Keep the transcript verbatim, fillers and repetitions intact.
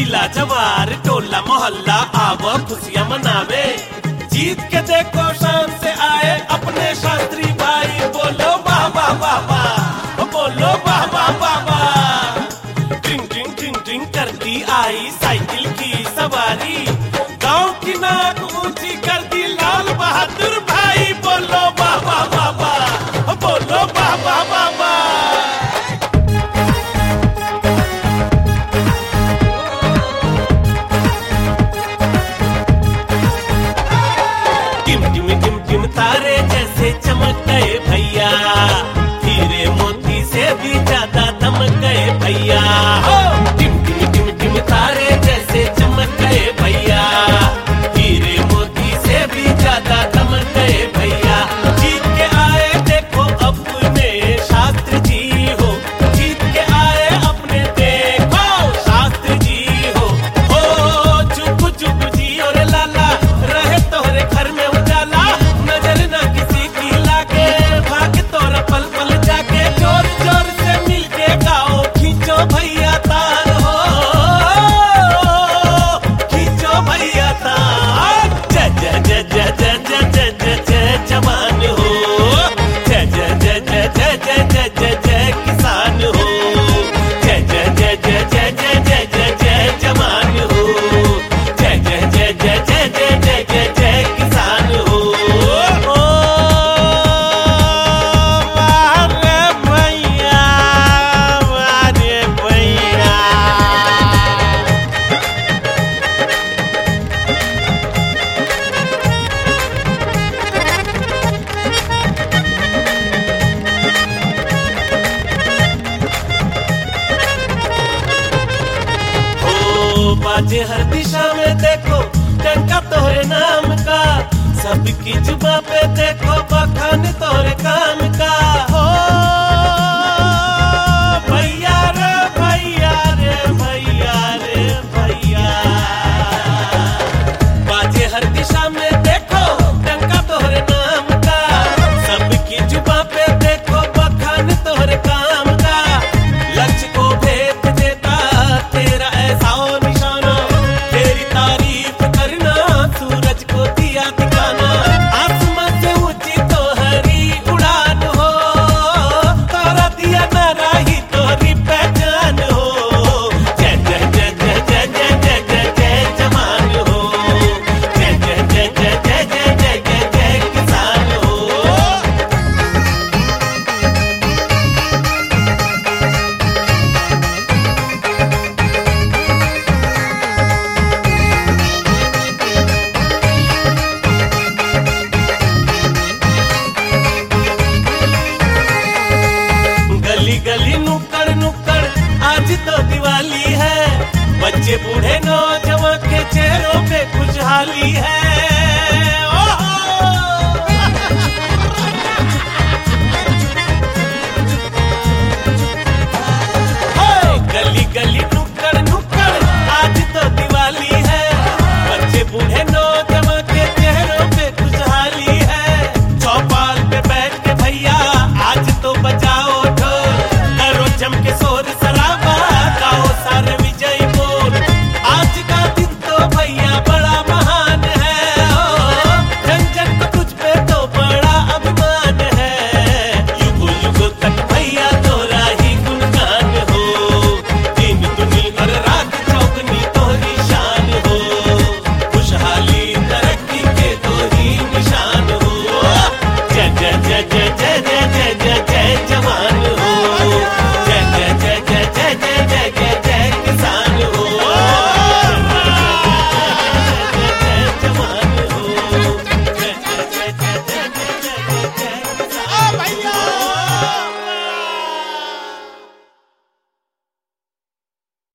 जिला जवार टोला मोहल्ला आवो खुशियां मनावे। जीत के देखो शान से आए अपने शास्त्री भाई। बोलो वाह वाह वाह वाह, बोलो वाह वाह वाह वाह। टिंग टिंग टिंग टिंग करती आई साइकिल की सवारी। गांव की नाक ऊंची कर दी लाल बहादुर भाई। बोलो वाह वाह वाह वाह, बोलो वाह वाह वाह वाह। टिम टिम टिम टिम तारे जैसे चमक गए भैया। हीरे मोती से भी ज्यादा दमक गए भैया। टिम टिम टिम टिम तारे जैसे चमक गए भैया। हीरे मोती से भी ज्यादा दमक गए भैया। जीत के आए देखो अपने शास्त्र जी हो। जीत के आए अपने देखो शास्त्र जी हो। हो चुप चुप जी और लाला रहे तोहरे घर में उजाला। नजर ना किसी की लागे भाग तोरा पल पल जाके। जोर जोर से मिलके गाओ खींचो भैया तार हो। खींचो भैया तार। जय जय जय जय जय जय जय जय जय जवान हो। जय जय जय जय जय जय जय जय जय किसान हो। जय जय जय जय जय जय जय जय जय जवान हो। जय जय जय जय जय जय जय जय जय किसान हो। ओ वाह रे भैया, वाह रे भैया। ओ बाजे हर दिशा में देखो डंका तोहरे नाम का। सबकी जुबा पे देखो बखान तोहरे काम का। हो भैया रे भैया रे भैया रे भैया। बाजे हर दिशा में देखो डंका तोहरे नाम का। सबकी जुबा पे देखो बखान तोहरे काम का। लक्ष्य को भेद देता तेरा ऐसा निशाना। तेरी तारीफ करना सूरज को दिया दिखाना। आसमान से ऊंची तो हरी उड़ान हो। तारा दिया नारा ही तोरी पहचान हो। जय जय जय जय जय जय जय जय जय जवान हो। जय जय जय जय जय जय जय जय जय किसान हो। गली गली नुक्कड़ नुक्कड़ आज तो दिवाली है। बच्चे बूढ़े नौजवान के चेहरों पे खुशहाली है।